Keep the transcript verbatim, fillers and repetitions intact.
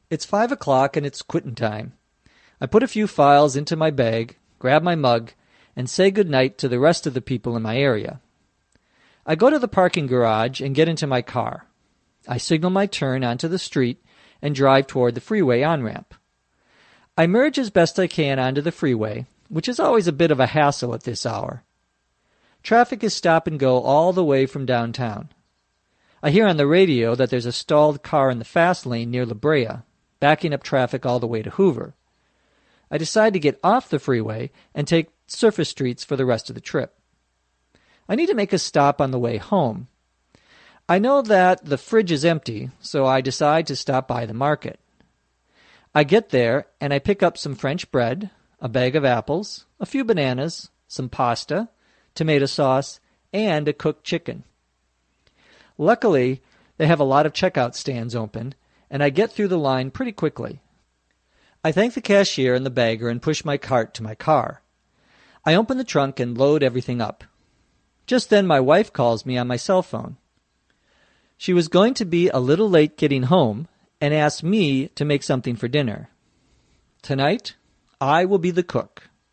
It's five o'clock and it's quittin' time. I put a few files into my bag, grab my mug, and say good night to the rest of the people in my area. I go to the parking garage and get into my car. I signal my turn onto the street and drive toward the freeway on-ramp. I merge as best I can onto the freeway, which is always a bit of a hassle at this hour. Traffic is stop and go all the way from downtown. I hear on the radio that there's a stalled car in the fast lane near La Brea, backing up traffic all the way to Hoover. I decide to get off the freeway and take surface streets for the rest of the trip. I need to make a stop on the way home. I know that the fridge is empty, so I decide to stop by the market. I get there and I pick up some French bread, a bag of apples, a few bananas, some pasta, tomato sauce, and a cooked chicken. Luckily, they have a lot of checkout stands open, and I get through the line pretty quickly. I thank the cashier and the bagger and push my cart to my car. I open the trunk and load everything up. Just then my wife calls me on my cell phone. She was going to be a little late getting home and asked me to make something for dinner. Tonight, I will be the cook.